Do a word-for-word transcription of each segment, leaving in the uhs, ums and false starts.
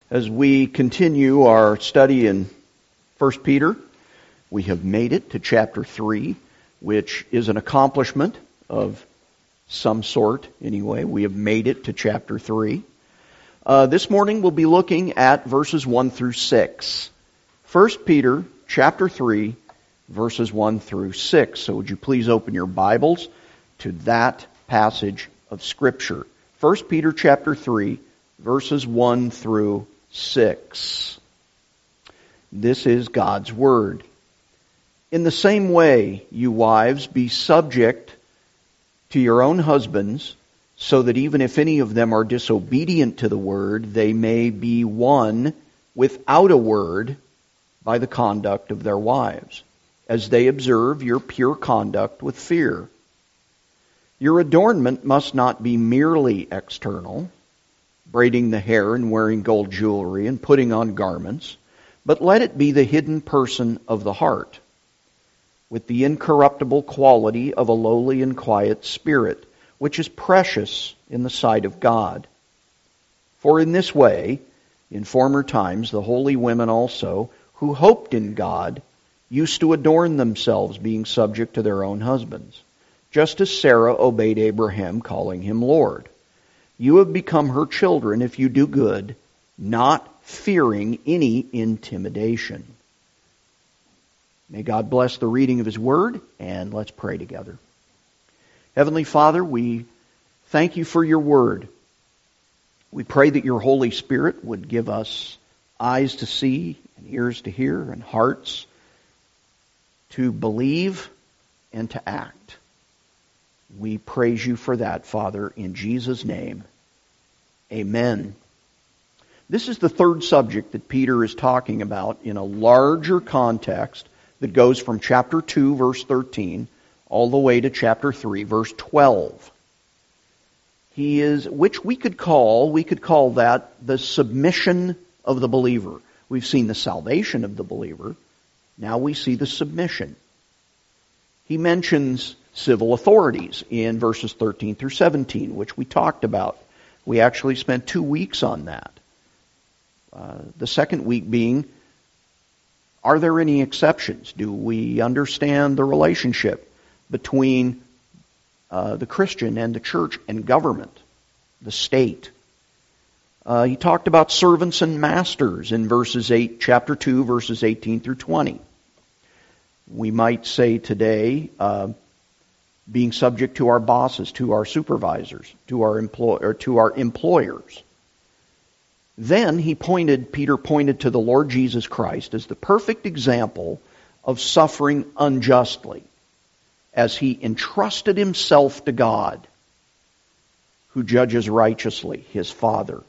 As we continue our study in First Peter, we have made it to chapter three, which is an accomplishment of some sort anyway. We have made it to chapter three. Uh, this morning we'll be looking at verses one through six. First Peter chapter three, verses one through six. So would you please open your Bibles to that passage of Scripture. First Peter chapter three, verses one through six. This is God's Word. In the same way, you wives, be subject to your own husbands, so that even if any of them are disobedient to the Word, they may be won without a word by the conduct of their wives, as they observe your pure conduct with fear. Your adornment must not be merely external, braiding the hair and wearing gold jewelry and putting on garments, but let it be the hidden person of the heart, with the incorruptible quality of a lowly and quiet spirit, which is precious in the sight of God. For in this way, in former times, the holy women also, who hoped in God, used to adorn themselves, being subject to their own husbands, just as Sarah obeyed Abraham, calling him Lord. You have become her children if you do good, not fearing any intimidation. May God bless the reading of His Word, and let's pray together. Heavenly Father, we thank You for Your Word. We pray that Your Holy Spirit would give us eyes to see, and ears to hear, and hearts to believe and to act. We praise You for that, Father, in Jesus' name. Amen. This is the third subject that Peter is talking about in a larger context that goes from chapter two, verse thirteen, all the way to chapter three, verse twelve. He is, which we could call, we could call that the submission of the believer. We've seen the salvation of the believer. Now we see the submission. He mentions civil authorities in verses thirteen through seventeen, which we talked about. We actually spent two weeks on that. Uh, the second week being, are there any exceptions? Do we understand the relationship between uh, the Christian and the church and government, the state? Uh, he talked about servants and masters in verses eight, chapter two, verses eighteen through twenty. We might say today, uh, being subject to our bosses, to our supervisors, to our employ or to our employers. Then he pointed, Peter pointed to the Lord Jesus Christ as the perfect example of suffering unjustly, as he entrusted himself to God, who judges righteously, his Father.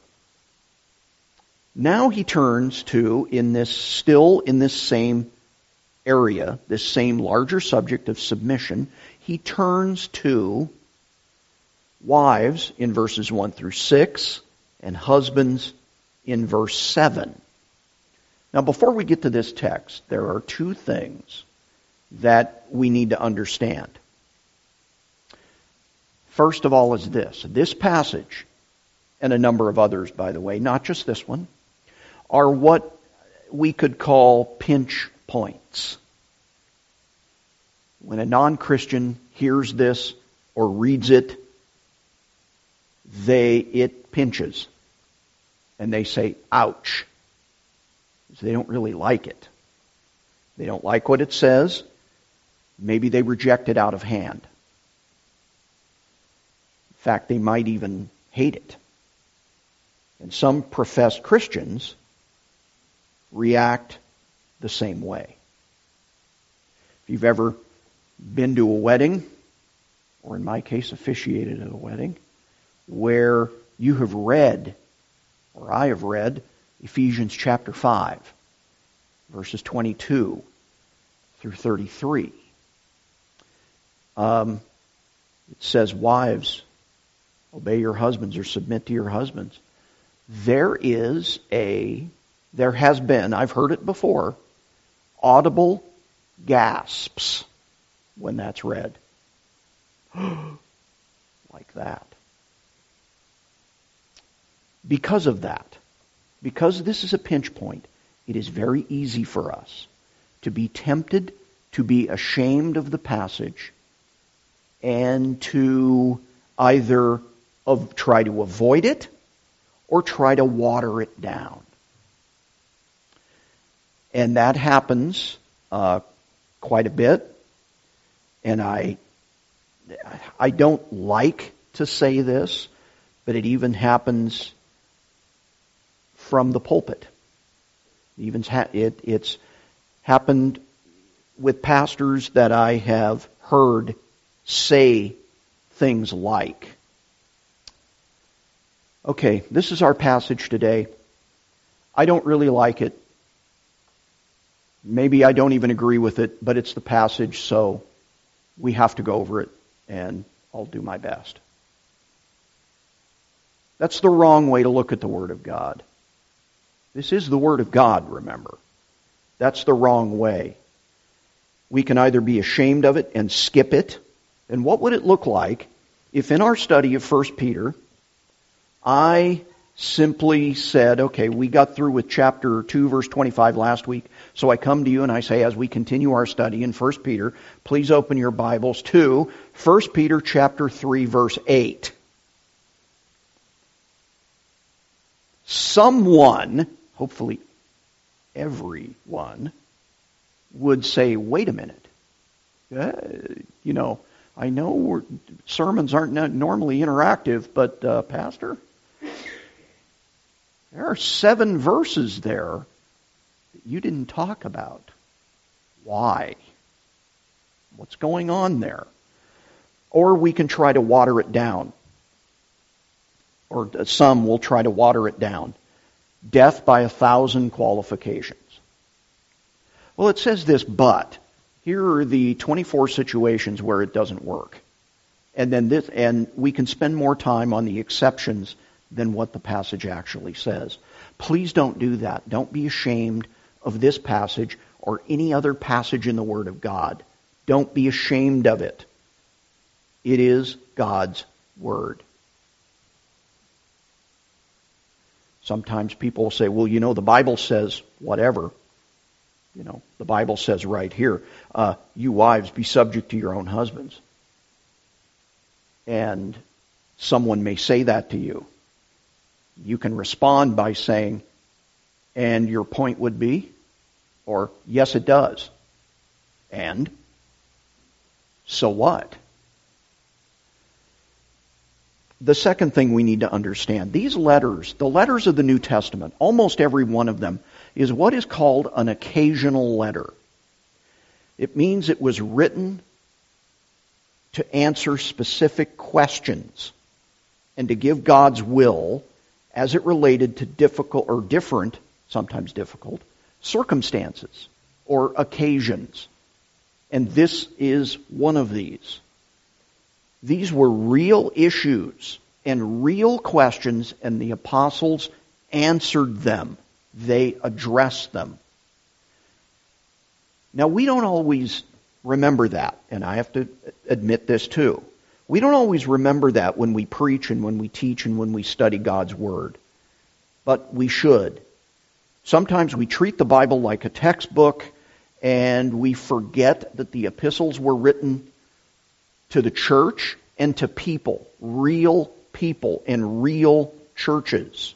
Now he turns to, in this still in this same area, this same larger subject of submission, he turns to wives in verses one through six and husbands in verse seven. Now, before we get to this text, there are two things that we need to understand. First of all is this. This passage, and a number of others, by the way, not just this one, are what we could call pinch points. When a non-Christian hears this or reads it, they it pinches. And they say, ouch. So they don't really like it. They don't like what it says. Maybe they reject it out of hand. In fact, they might even hate it. And some professed Christians react the same way. If you've ever been to a wedding, or in my case, officiated at a wedding, where you have read, or I have read, Ephesians chapter five, verses twenty-two through thirty-three. Um, it says, wives, obey your husbands or submit to your husbands. There is a, there has been, I've heard it before, audible gasps when that's read. Like that. Because of that, because this is a pinch point, it is very easy for us to be tempted to be ashamed of the passage and to either of, try to avoid it or try to water it down. And that happens uh, quite a bit. And I, I don't like to say this, but it even happens from the pulpit. It even ha- it, it's happened with pastors that I have heard say things like, okay, this is our passage today. I don't really like it. Maybe I don't even agree with it, but it's the passage, so we have to go over it, and I'll do my best. That's the wrong way to look at the Word of God. This is the Word of God, remember. That's the wrong way. We can either be ashamed of it and skip it. And what would it look like if in our study of First Peter, I simply said, okay, we got through with chapter two, verse twenty-five last week, so I come to you and I say, as we continue our study in First Peter, please open your Bibles to First Peter chapter three, verse eight. Someone, hopefully everyone, would say, wait a minute. Uh, you know, I know we're, sermons aren't normally interactive, but uh, Pastor, there are seven verses there that you didn't talk about. Why? What's going on there? Or we can try to water it down. Or some will try to water it down. Death by a thousand qualifications. Well, it says this, but here are the twenty-four situations where it doesn't work. And then this, and we can spend more time on the exceptions than what the passage actually says. Please don't do that. Don't be ashamed of this passage or any other passage in the Word of God. Don't be ashamed of it. It is God's Word. Sometimes people say, well, you know, the Bible says whatever. You know, the Bible says right here, uh, you wives, be subject to your own husbands. And someone may say that to you. You can respond by saying, and your point would be, or yes, it does. And so what? The second thing we need to understand, these letters, the letters of the New Testament, almost every one of them, is what is called an occasional letter. It means it was written to answer specific questions and to give God's will as it related to difficult or different, sometimes difficult, circumstances or occasions. And this is one of these. These were real issues and real questions, and the apostles answered them. They addressed them. Now, we don't always remember that, and I have to admit this too. We don't always remember that when we preach and when we teach and when we study God's Word. But we should. Sometimes we treat the Bible like a textbook, and we forget that the epistles were written to the church and to people, real people in real churches.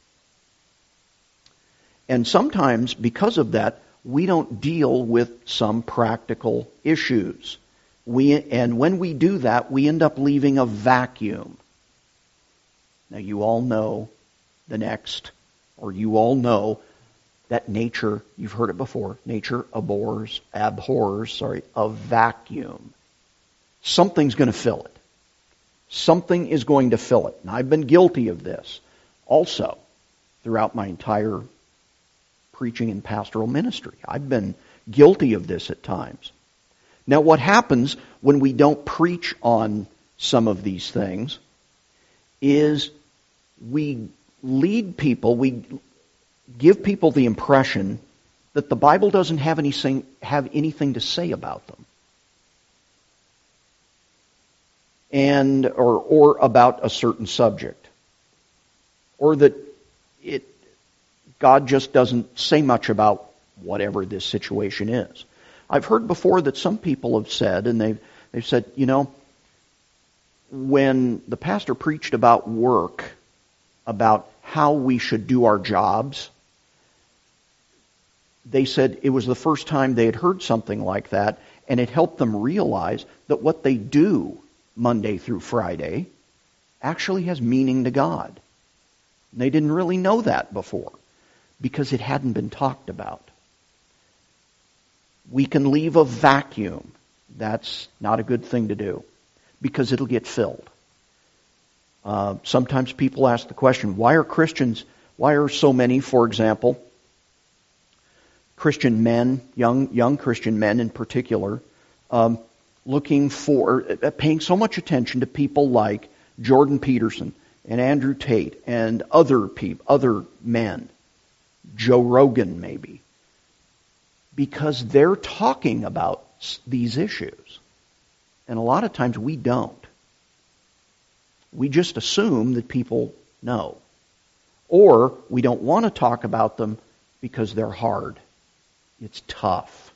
And sometimes, because of that, we don't deal with some practical issues. We, and when we do that, we end up leaving a vacuum. Now, you all know the next, or you all know that nature, you've heard it before, nature abhors, abhors, sorry, a vacuum. Something's going to fill it. Something is going to fill it. And I've been guilty of this also throughout my entire preaching and pastoral ministry. I've been guilty of this at times. Now, what happens when we don't preach on some of these things is we lead people, we give people the impression that the Bible doesn't have anything, have anything to say about them. And or or about a certain subject. Or that it God just doesn't say much about whatever this situation is. I've heard before that some people have said, and they've, they've said, you know, when the pastor preached about work, about how we should do our jobs, they said it was the first time they had heard something like that, and it helped them realize that what they do Monday through Friday actually has meaning to God. And they didn't really know that before because it hadn't been talked about. We can leave a vacuum. That's not a good thing to do because it'll get filled. Uh, sometimes people ask the question, why are Christians, why are so many, for example, Christian men, young young Christian men in particular, um, looking for, uh, paying so much attention to people like Jordan Peterson and Andrew Tate and other people, other men, Joe Rogan maybe, because they're talking about these issues. And a lot of times we don't. We just assume that people know. Or we don't want to talk about them because they're hard. It's tough.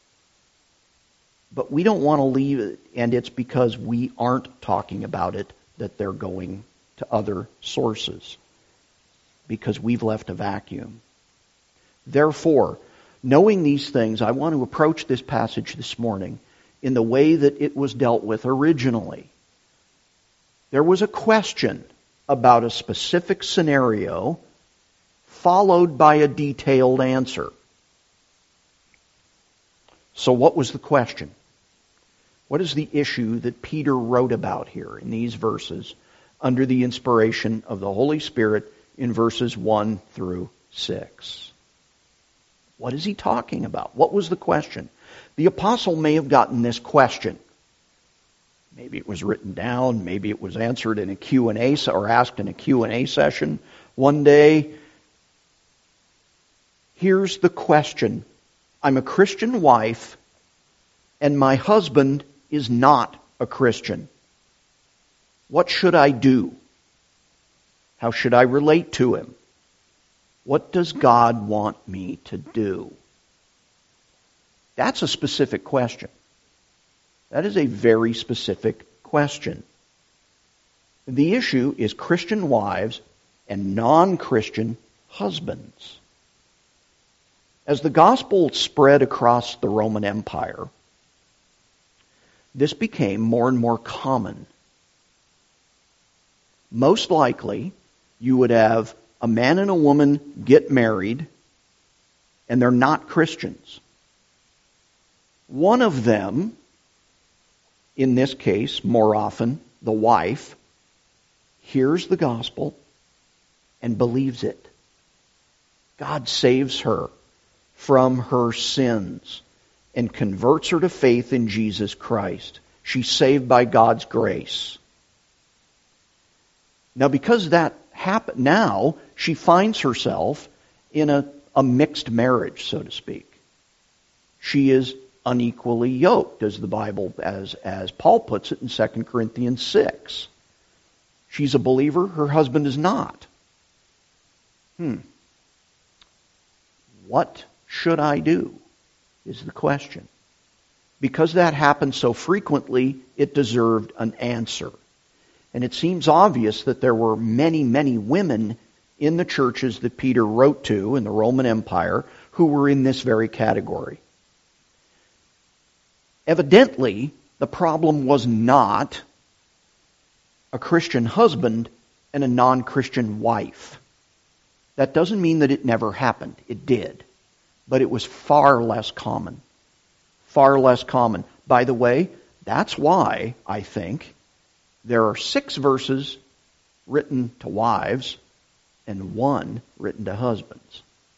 But we don't want to leave it, and it's because we aren't talking about it that they're going to other sources. Because we've left a vacuum. Therefore, knowing these things, I want to approach this passage this morning in the way that it was dealt with originally. There was a question about a specific scenario followed by a detailed answer. So what was the question? What is the issue that Peter wrote about here in these verses under the inspiration of the Holy Spirit in verses one through six? What is he talking about? What was the question? The apostle may have gotten this question. Maybe it was written down, maybe it was answered in a Q and A or asked in a Q and A session one day. Here's the question. I'm a Christian wife and my husband is not a Christian. What should I do? How should I relate to him? What does God want me to do? That's a specific question. That is a very specific question. The issue is Christian wives and non-Christian husbands. As the gospel spread across the Roman Empire, this became more and more common. Most likely, you would have a man and a woman get married, and they're not Christians. One of them, in this case, more often, the wife, hears the gospel and believes it. God saves her from her sins and converts her to faith in Jesus Christ. She's saved by God's grace. Now, because that happened, now she finds herself in a, a mixed marriage, so to speak. She is unequally yoked, as the Bible, as, as Paul puts it in Second Corinthians six. She's a believer, her husband is not. Hmm. What should I do, is the question. Because that happens so frequently, it deserved an answer. And it seems obvious that there were many, many women in the churches that Peter wrote to in the Roman Empire who were in this very category. Evidently, the problem was not a Christian husband and a non-Christian wife. That doesn't mean that it never happened. It did. But it was far less common. Far less common. By the way, that's why, I think, there are six verses written to wives and one written to husbands.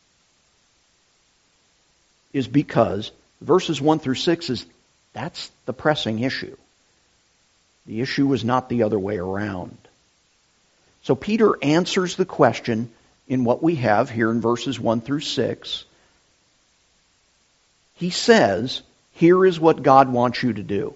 Is because verses one through six is that's the pressing issue. The issue is not the other way around. So Peter answers the question in what we have here in verses one through six. He says, here is what God wants you to do.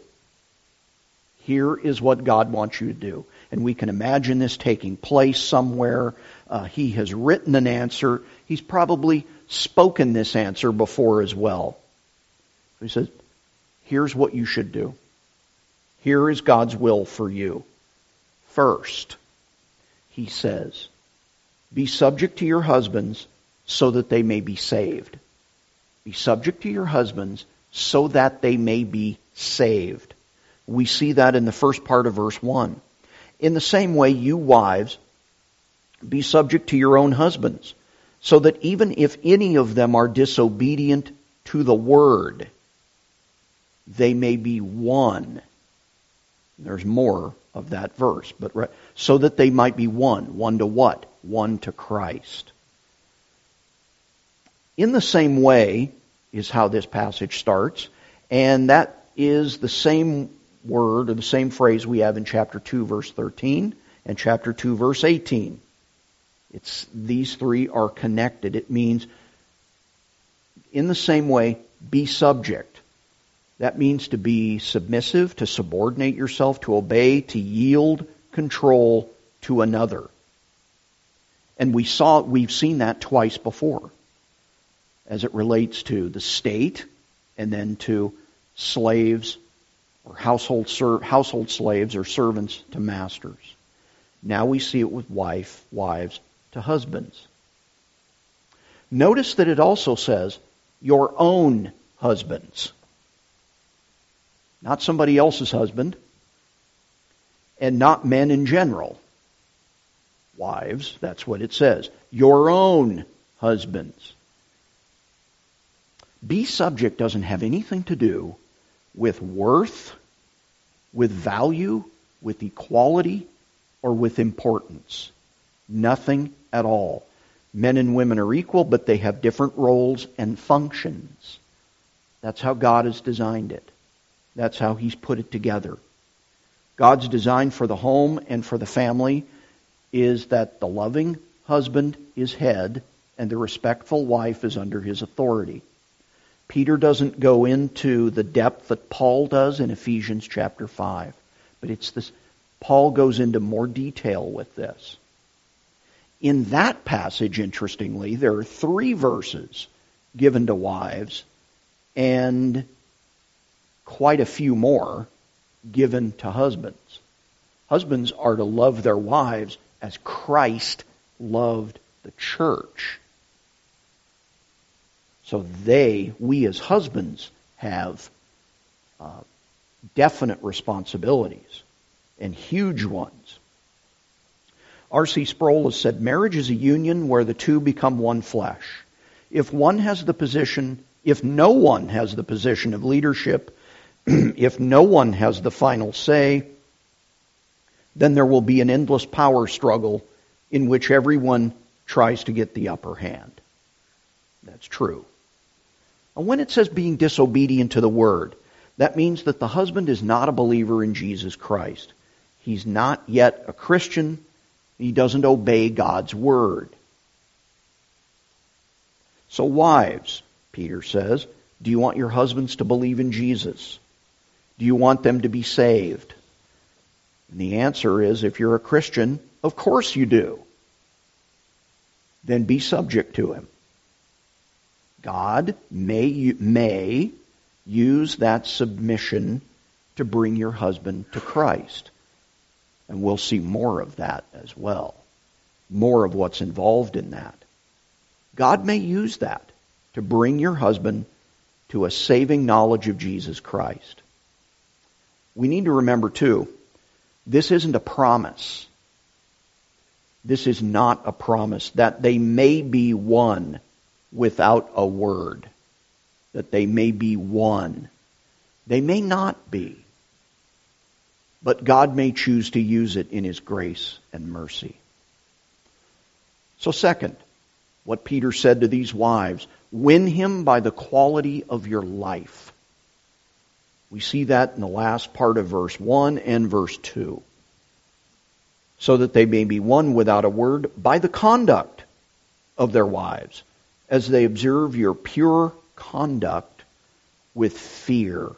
Here is what God wants you to do. And we can imagine this taking place somewhere. Uh, he has written an answer. He's probably spoken this answer before as well. He says, here's what you should do. Here is God's will for you. First, he says, be subject to your husbands so that they may be saved. Be subject to your husbands so that they may be saved. We see that in the first part of verse one. In the same way, you wives, be subject to your own husbands, so that even if any of them are disobedient to the word, they may be won. There's more of that verse, but right, so that they might be won. Won to what? Won to Christ. In the same way is how this passage starts, and that is the same word or the same phrase we have in chapter two, verse thirteen, and chapter two, verse eighteen. It's these three are connected. It means, in the same way, be subject. That means to be submissive, to subordinate yourself, to obey, to yield control to another. And we saw, we've seen that twice before, as it relates to the state, and then to slaves or household ser- household slaves or servants to masters. Now we see it with wife, wives to husbands. Notice that it also says, your own husbands. Not somebody else's husband, and not men in general. Wives, that's what it says. Your own husbands. Be subject doesn't have anything to do with worth, with value, with equality, or with importance. Nothing at all. Men and women are equal, but they have different roles and functions. That's how God has designed it. That's how He's put it together. God's design for the home and for the family is that the loving husband is head and the respectful wife is under his authority. Peter doesn't go into the depth that Paul does in Ephesians chapter five, but it's this. Paul goes into more detail with this. In that passage, interestingly, there are three verses given to wives and quite a few more given to husbands. Husbands are to love their wives as Christ loved the church. So they, we as husbands, have uh, definite responsibilities, and huge ones. R C Sproul has said, marriage is a union where the two become one flesh. If one has the position, if no one has the position of leadership, if no one has the final say, then there will be an endless power struggle in which everyone tries to get the upper hand. That's true. And when it says being disobedient to the word, that means that the husband is not a believer in Jesus Christ. He's not yet a Christian. He doesn't obey God's word. So wives, Peter says, do you want your husbands to believe in Jesus? Do you want them to be saved? And the answer is, if you're a Christian, of course you do. Then be subject to him. God may, may use that submission to bring your husband to Christ. And we'll see more of that as well. More of what's involved in that. God may use that to bring your husband to a saving knowledge of Jesus Christ. We need to remember, too, this isn't a promise. This is not a promise that they may be one without a word. That they may be one. They may not be. But God may choose to use it in His grace and mercy. So second, what Peter said to these wives, win him by the quality of your life. We see that in the last part of verse one and verse two. So that they may be won without a word by the conduct of their wives, as they observe your pure conduct with fear.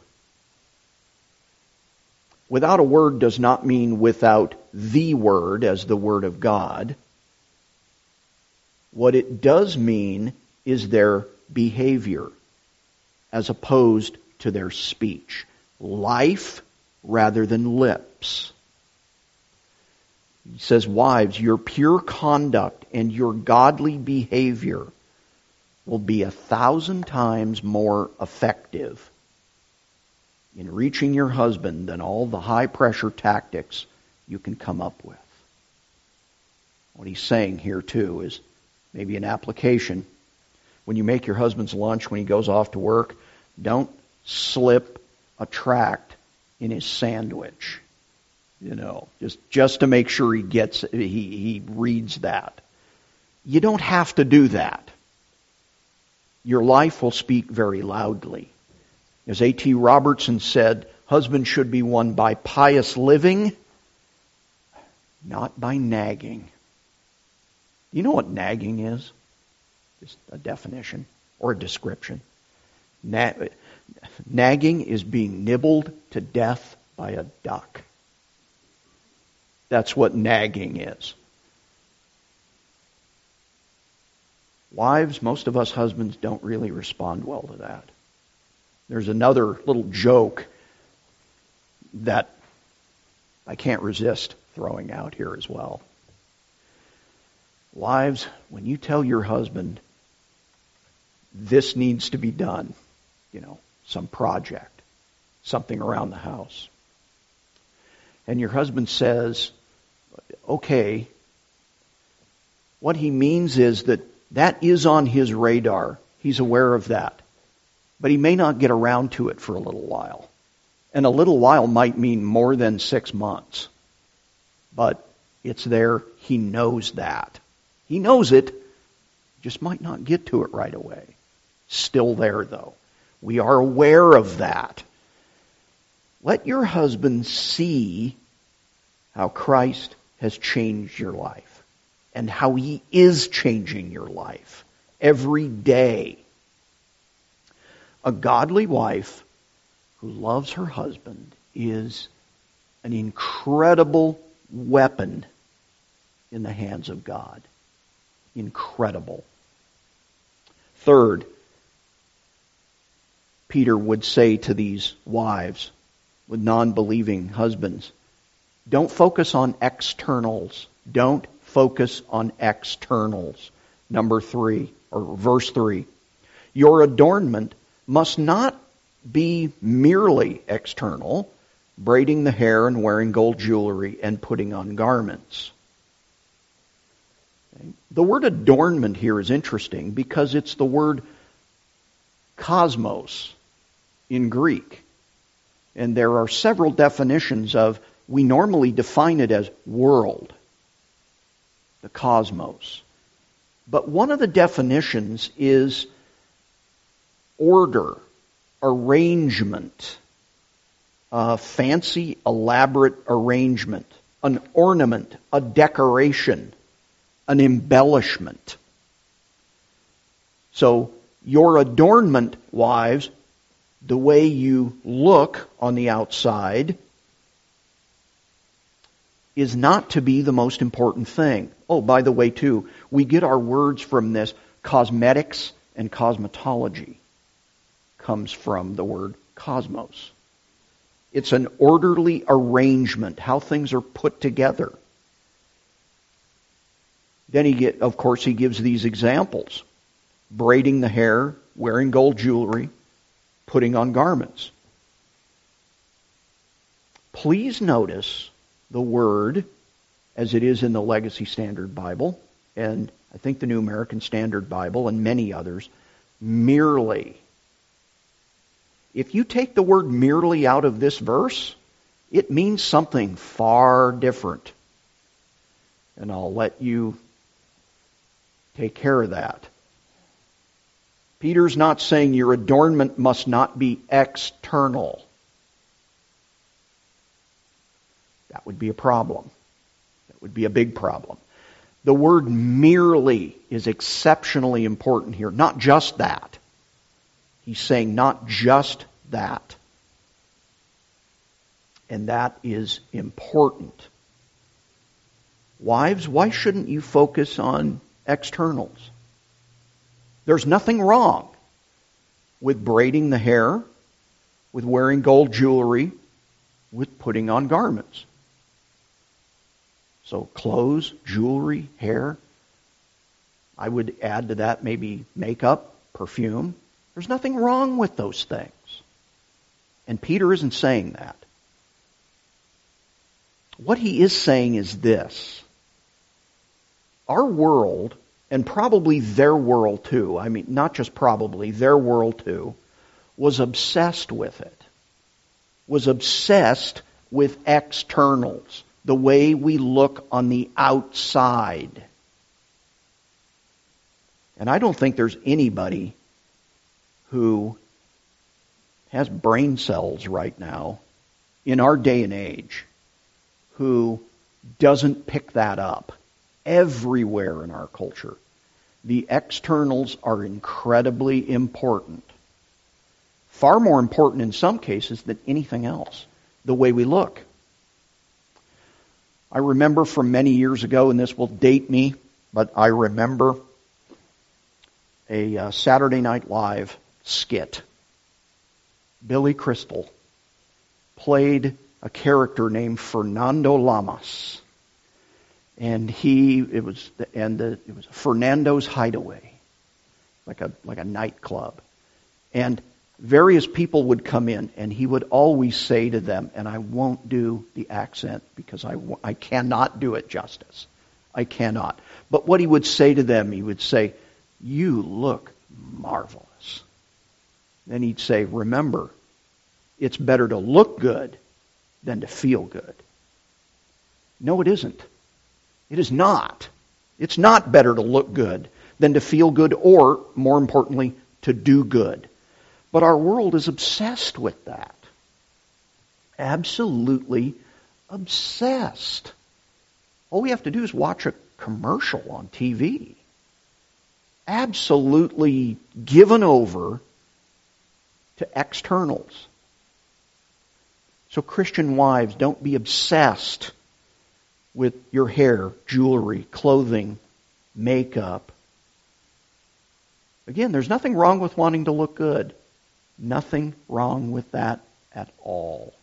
Without a word does not mean without the word as the word of God. What it does mean is their behavior as opposed to their speech. Life rather than lips. He says, wives, your pure conduct and your godly behavior will be a thousand times more effective in reaching your husband than all the high-pressure tactics you can come up with. What he's saying here, too, is maybe an application. When you make your husband's lunch when he goes off to work, don't slip a tract in his sandwich. You know, just, just to make sure he gets, he, he reads that. You don't have to do that. Your life will speak very loudly. As A T Robertson said, husbands should be won by pious living, not by nagging. You know what nagging is? Just a definition or a description. Na- nagging is being nibbled to death by a duck. That's what nagging is. Wives, most of us husbands don't really respond well to that. There's another little joke that I can't resist throwing out here as well. Wives, when you tell your husband this needs to be done, you know, some project, something around the house, and your husband says, okay, what he means is that that is on his radar. He's aware of that. But he may not get around to it for a little while. And a little while might mean more than six months. But it's there. He knows that. He knows it. Just might not get to it right away. Still there, though. We are aware of that. Let your husband see how Christ has changed your life and how he is changing your life every day. A godly wife who loves her husband is an incredible weapon in the hands of God. Incredible. Third, Peter would say to these wives with non-believing husbands, don't focus on externals. Don't focus on externals. Number three, or verse three. Your adornment must not be merely external, braiding the hair and wearing gold jewelry and putting on garments. The word adornment here is interesting because it's the word cosmos in Greek. And there are several definitions of, we normally define it as world, the cosmos. But one of the definitions is order, arrangement, a fancy, elaborate arrangement, an ornament, a decoration, an embellishment. So, your adornment, wives, the way you look on the outside, is not to be the most important thing. Oh, by the way, too, we get our words from this. Cosmetics and cosmetology comes from the word cosmos. It's an orderly arrangement, how things are put together. Then he get, of course, he gives these examples. Braiding the hair, wearing gold jewelry, putting on garments. Please notice the word, as it is in the Legacy Standard Bible, and I think the New American Standard Bible, and many others, merely. If you take the word merely out of this verse, it means something far different. And I'll let you take care of that. Peter's not saying your adornment must not be external. That would be a problem. That would be a big problem. The word merely is exceptionally important here. Not just that. He's saying not just that. And that is important. Wives, why shouldn't you focus on externals. There's nothing wrong with braiding the hair, with wearing gold jewelry, with putting on garments. So clothes, jewelry, hair. I would add to that maybe makeup, perfume. There's nothing wrong with those things. And Peter isn't saying that. What he is saying is this. Our world, and probably their world too, I mean, not just probably, their world too, was obsessed with it. Was obsessed with externals, the way we look on the outside. And I don't think there's anybody who has brain cells right now in our day and age who doesn't pick that up. Everywhere in our culture, the externals are incredibly important. Far more important in some cases than anything else, the way we look. I remember from many years ago, and this will date me, but I remember a uh, Saturday Night Live skit. Billy Crystal played a character named Fernando Lamas. And he, it was, and the, it was Fernando's Hideaway, like a like a nightclub, and various people would come in, and he would always say to them, and I won't do the accent because I I cannot do it justice, I cannot. But what he would say to them, he would say, "You look marvelous." Then he'd say, "Remember, it's better to look good than to feel good." No, it isn't. It is not. It's not better to look good than to feel good or, more importantly, to do good. But our world is obsessed with that. Absolutely obsessed. All we have to do is watch a commercial on T V. Absolutely given over to externals. So Christian wives, don't be obsessed with your hair, jewelry, clothing, makeup. Again, there's nothing wrong with wanting to look good. Nothing wrong with that at all.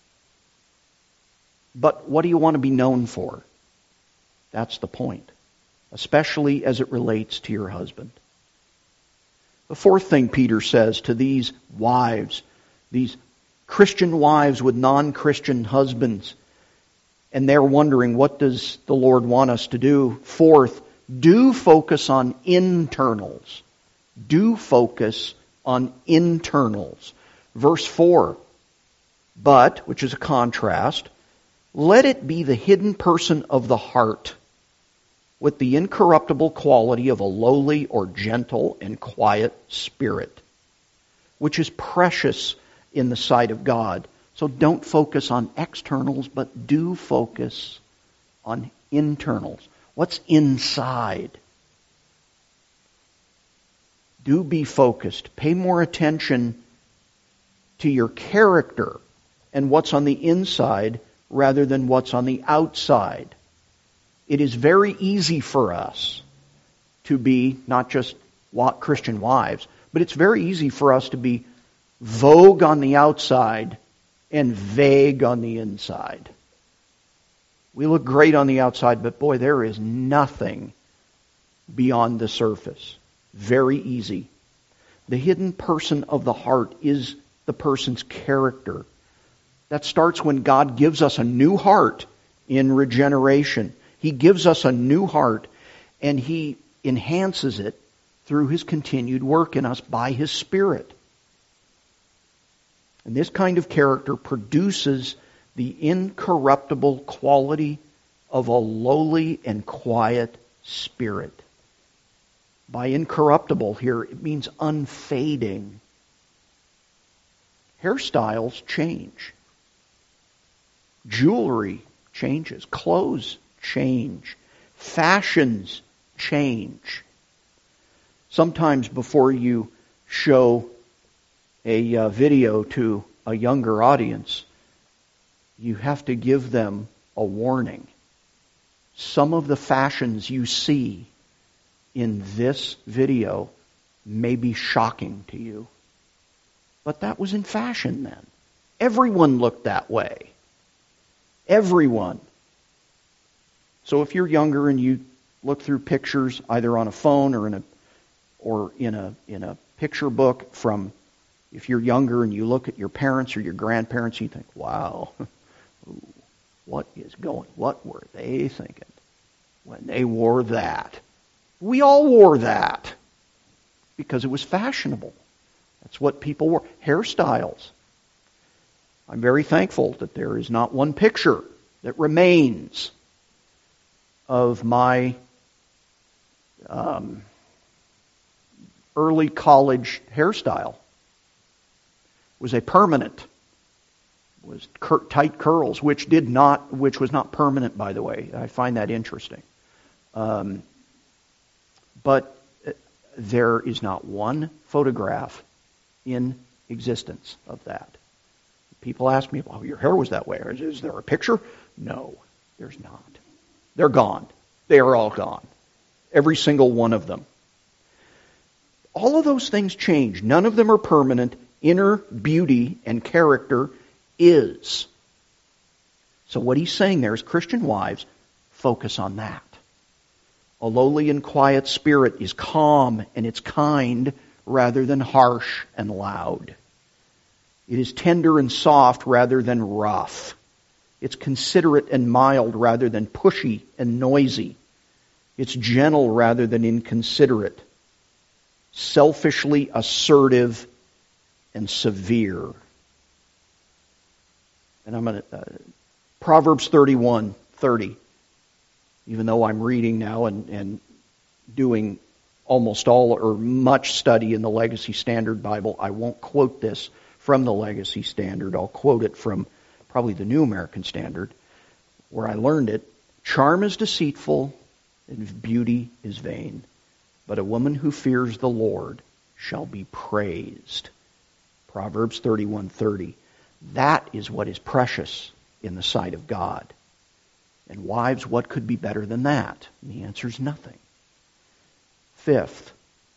But what do you want to be known for? That's the point. Especially as it relates to your husband. The fourth thing Peter says to these wives, these Christian wives with non-Christian husbands, and they're wondering, what does the Lord want us to do? Fourth, do focus on internals. Do focus on internals. Verse four, but, which is a contrast, let it be the hidden person of the heart, with the incorruptible quality of a lowly or gentle and quiet spirit, which is precious in the sight of God. So don't focus on externals, but do focus on internals. What's inside? Do be focused. Pay more attention to your character and what's on the inside rather than what's on the outside. It is very easy for us to be not just Christian wives, but it's very easy for us to be vogue on the outside and vague on the inside. We look great on the outside, but boy, there is nothing beyond the surface. Very easy. The hidden person of the heart is the person's character. That starts when God gives us a new heart in regeneration. He gives us a new heart, and He enhances it through His continued work in us by His Spirit. And this kind of character produces the incorruptible quality of a lowly and quiet spirit. By incorruptible here, it means unfading. Hairstyles change. Jewelry changes. Clothes change. Fashions change. Sometimes before you show a uh, video to a younger audience, you have to give them a warning. Some of the fashions you see in this video may be shocking to you. But that was in fashion then. Everyone looked that way. Everyone. So if you're younger and you look through pictures either on a phone or in a or in a in a picture book from, if you're younger and you look at your parents or your grandparents, you think, wow, what is going, what were they thinking when they wore that? We all wore that because it was fashionable. That's what people wore. Hairstyles. I'm very thankful that there is not one picture that remains of my um, early college hairstyle. It was a permanent, was cur- tight curls, which did not, which was not permanent, by the way. I find that interesting. Um, but there is not one photograph in existence of that. People ask me, well, your hair was that way. Is, is there a picture? No, there's not. They're gone. They are all gone. Every single one of them. All of those things change. None of them are permanent. Inner beauty and character is. So what he's saying there is, Christian wives, focus on that. A lowly and quiet spirit is calm and it's kind rather than harsh and loud. It is tender and soft rather than rough. It's considerate and mild rather than pushy and noisy. It's gentle rather than inconsiderate. Selfishly assertive and severe. And I'm going to, uh, Proverbs thirty-one thirty. Even though I'm reading now and, and doing almost all or much study in the Legacy Standard Bible, I won't quote this from the Legacy Standard. I'll quote it from probably the New American Standard, where I learned it. Charm is deceitful and beauty is vain, but a woman who fears the Lord shall be praised. Proverbs thirty-one thirty. That is what is precious in the sight of God. And wives, what could be better than that? And the answer is nothing. Fifth,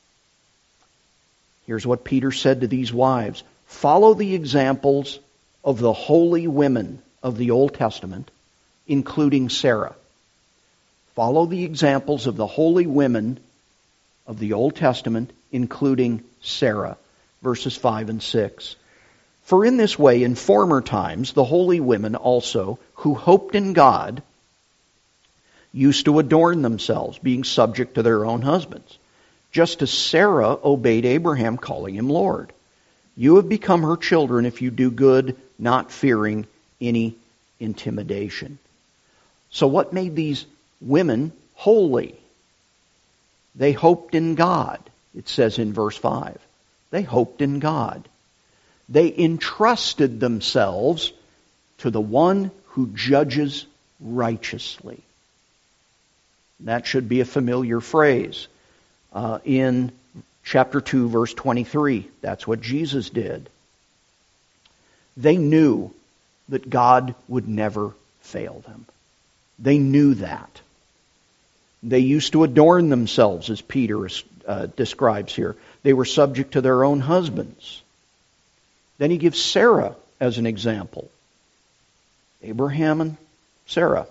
here's what Peter said to these wives. Follow the examples of the holy women of the Old Testament, including Sarah. Follow the examples of the holy women of the Old Testament, including Sarah. Verses five and six. For in this way, in former times, the holy women also, who hoped in God, used to adorn themselves, being subject to their own husbands, just as Sarah obeyed Abraham, calling him Lord. You have become her children if you do good, not fearing any intimidation. So what made these women holy? They hoped in God, it says in verse five. They hoped in God. They entrusted themselves to the one who judges righteously. That should be a familiar phrase. Uh, in chapter two, verse twenty-three, that's what Jesus did. They knew that God would never fail them. They knew that. They used to adorn themselves, as Peter uh, describes here. They were subject to their own husbands. Then he gives Sarah as an example. Abraham and Sarah.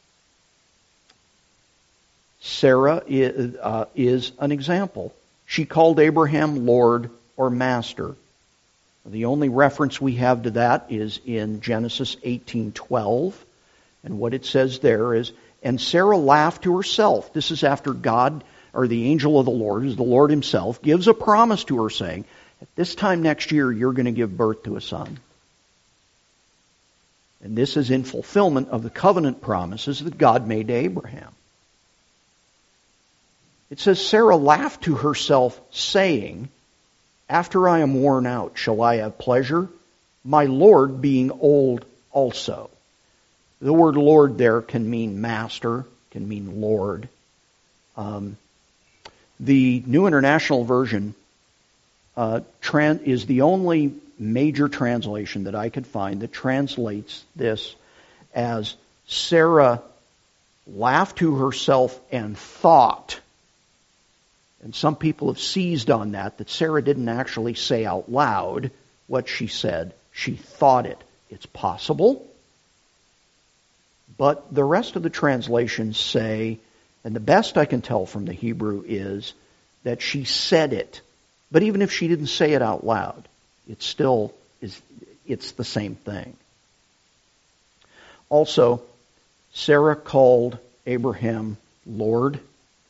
Sarah is, uh, is an example. She called Abraham Lord or Master. The only reference we have to that is in Genesis eighteen twelve. And what it says there is, and Sarah laughed to herself. This is after God, or the angel of the Lord, who's the Lord himself, gives a promise to her saying, at this time next year you're going to give birth to a son. And this is in fulfillment of the covenant promises that God made to Abraham. It says, Sarah laughed to herself, saying, after I am worn out, shall I have pleasure? My Lord being old also. The word Lord there can mean master, can mean Lord. Um, the New International Version uh, tran- is the only major translation that I could find that translates this as Sarah laughed to herself and thought And some people have seized on that, that Sarah didn't actually say out loud what she said. She thought it. It's possible. But the rest of the translations say, and the best I can tell from the Hebrew is that she said it. But even if she didn't say it out loud, it still is, it's the same thing. Also, Sarah called Abraham Lord.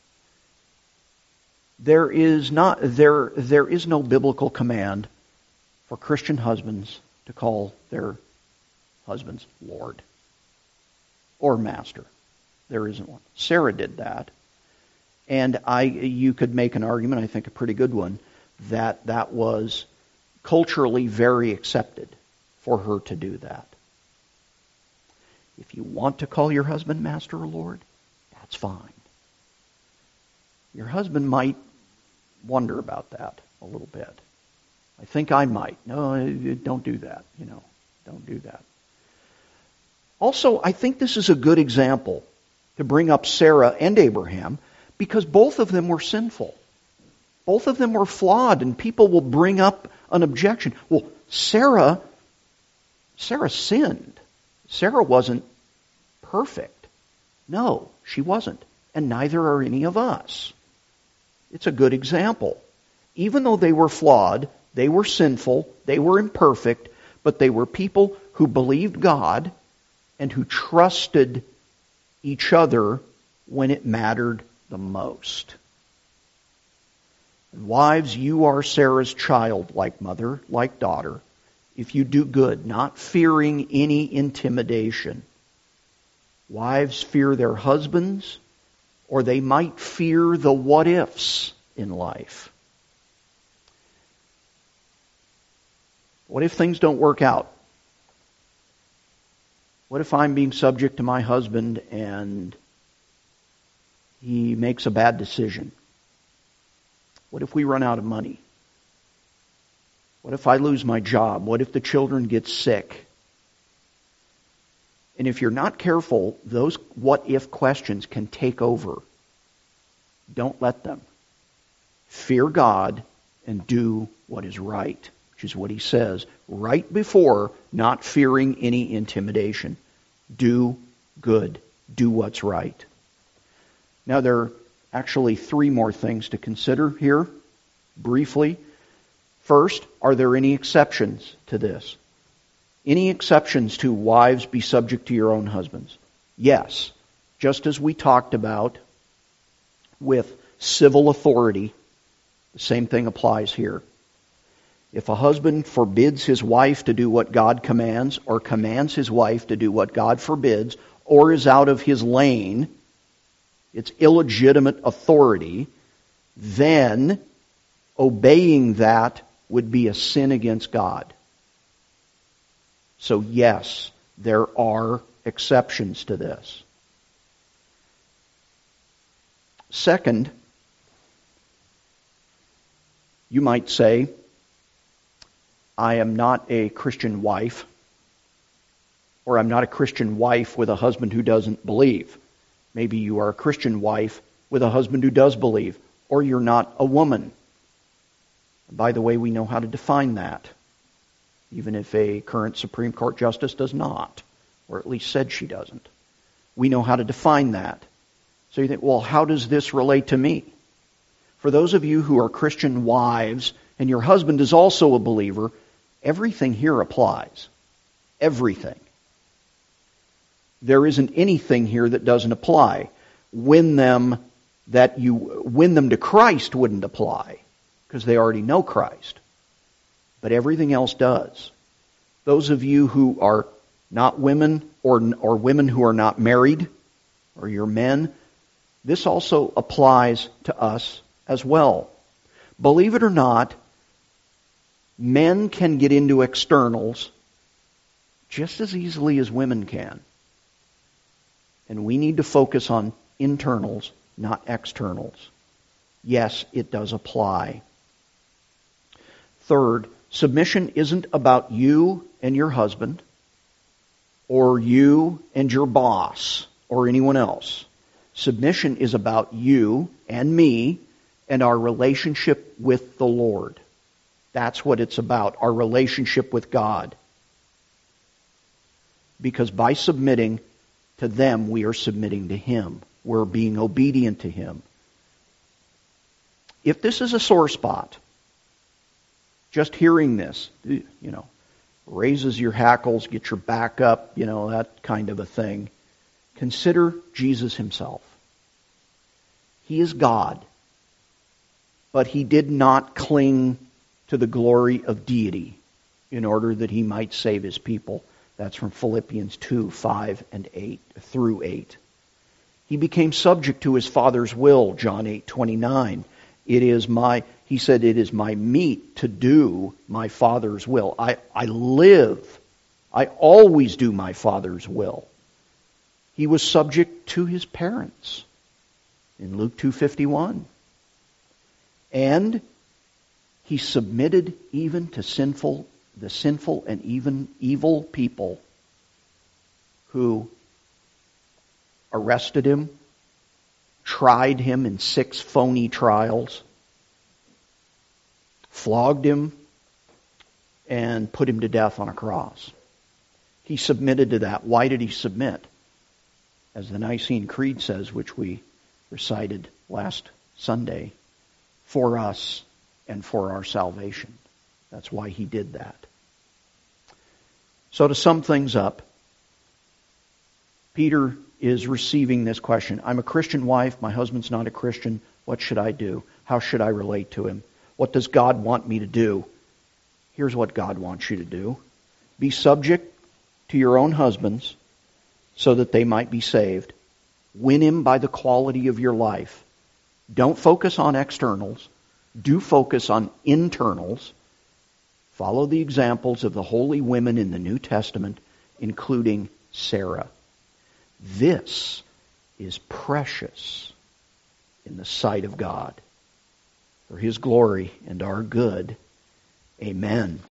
There is not there there is no biblical command for Christian husbands to call their husbands Lord or Master. There isn't one. Sarah did that. And I you could make an argument, I think a pretty good one, that that was culturally very accepted for her to do that. If you want to call your husband Master or Lord, that's fine. Your husband might wonder about that a little bit. I think I might. No, don't do that. You know, don't do that. Also, I think this is a good example to bring up Sarah and Abraham because both of them were sinful. Both of them were flawed, and people will bring up an objection. Well, Sarah, Sarah sinned. Sarah wasn't perfect. No, she wasn't. And neither are any of us. It's a good example. Even though they were flawed, they were sinful, they were imperfect, but they were people who believed God and who trusted each other when it mattered the most. And wives, you are Sarah's child, like mother, like daughter, if you do good, not fearing any intimidation. Wives fear their husbands, or they might fear the what-ifs in life. What if things don't work out? What if I'm being subject to my husband and he makes a bad decision? What if we run out of money? What if I lose my job? What if the children get sick? And if you're not careful, those what-if questions can take over. Don't let them. Fear God and do what is right, which is what he says right before not fearing any intimidation. Do good. Do what's right. Now, there are actually three more things to consider here, briefly. First, are there any exceptions to this? Any exceptions to wives be subject to your own husbands? Yes. Just as we talked about with civil authority, the same thing applies here. If a husband forbids his wife to do what God commands, or commands his wife to do what God forbids, or is out of his lane, it's illegitimate authority, then obeying that would be a sin against God. So yes, there are exceptions to this. Second, you might say, I am not a Christian wife, or I'm not a Christian wife with a husband who doesn't believe. Maybe you are a Christian wife with a husband who does believe, or you're not a woman. By the way, we know how to define that, even if a current Supreme Court justice does not, or at least said she doesn't. We know how to define that. So you think, well, how does this relate to me? For those of you who are Christian wives, and your husband is also a believer, everything here applies. Everything. There isn't anything here that doesn't apply. Win them that you win them to Christ wouldn't apply, because they already know Christ. But everything else does. Those of you who are not women, or or women who are not married, or you're men, this also applies to us as well. Believe it or not, men can get into externals just as easily as women can. And we need to focus on internals, not externals. Yes, it does apply. Third, submission isn't about you and your husband, or you and your boss, or anyone else. Submission is about you and me and our relationship with the Lord. That's what it's about, our relationship with God. Because by submitting to them, we are submitting to Him. We're being obedient to Him. If this is a sore spot, just hearing this, you know, raises your hackles, get your back up, you know, that kind of a thing. Consider Jesus Himself. He is God, but He did not cling to the glory of deity in order that He might save His people. That's from Philippians two, five, and eight, through eight. He became subject to His Father's will, John eight, twenty-nine. It is my, He said, it is my meat to do my Father's will. I, I live, I always do my Father's will. He was subject to His parents in Luke two fifty-one. And He submitted even to sinful, the sinful and even evil people who arrested Him, tried Him in six phony trials, flogged Him, and put Him to death on a cross. He submitted to that. Why did He submit? As the Nicene Creed says, which we recited last Sunday, for us and for our salvation. That's why He did that. So to sum things up, Peter is receiving this question. I'm a Christian wife, my husband's not a Christian. What should I do? How should I relate to him? What does God want me to do? Here's what God wants you to do. Be subject to your own husbands so that they might be saved. Win him by the quality of your life. Don't focus on externals. Do focus on internals. Follow the examples of the holy women in the New Testament, including Sarah. This is precious in the sight of God. For His glory and our good. Amen.